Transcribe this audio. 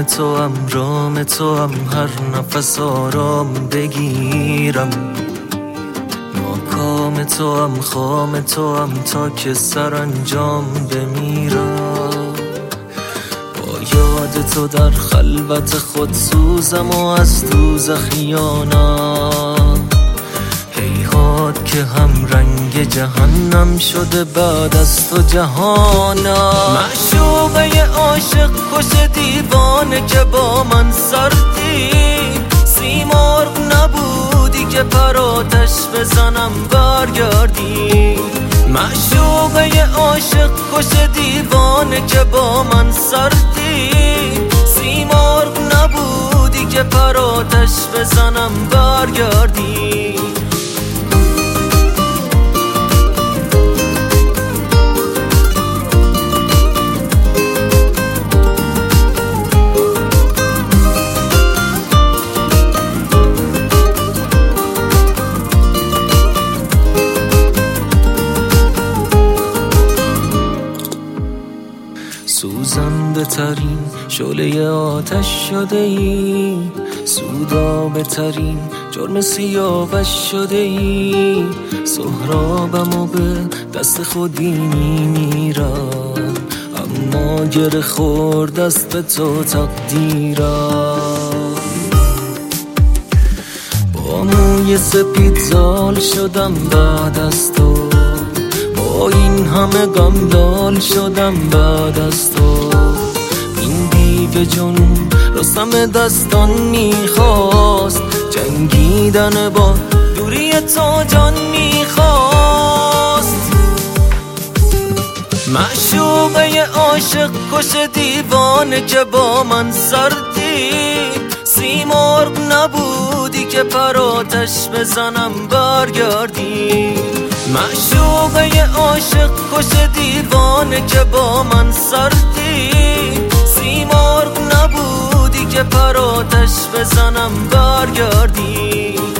شام تو هم رام تو هم هر نفس آرام بگیرم، ناکام تو هم خام تو هم تا که سرانجام بمیرم. با یاد تو در خلوت خود سوزم و از دوزخیانم، هیهات که هم رنگ جهنم شده بعد از تو جهانم. معشوقه عاشق کش دیوانه که با من سردی، سیمرغ نبودی که پر آتش بزنم برگردی. معشوقه عاشق کش دیوانه که با من سردی، سیمرغ نبودی که پر آتش بزنم برگردی. سوزنده ترین شعله آتش شده ای، سودابه ترین جرم سیاوش شده ای. سهرابم و به دست خودی میمیرم، اما گره خورد دست به تو تقدیرم. با موی سپید زال شدم بعد از تو، با این همه غم لال شدم بعد از تو. این دیو جنون رستم دستان میخواست، جنگیدن با دوری تو جان میخواست. معشوقه عاشق کش دیوانه که با من سردی، سیمرغ نبودی که پر آتش بزنم برگردی. معشوقه عاشق کش دیوانه که با من سردی، سیمرغ نبودی که پر آتش بزنم برگردی.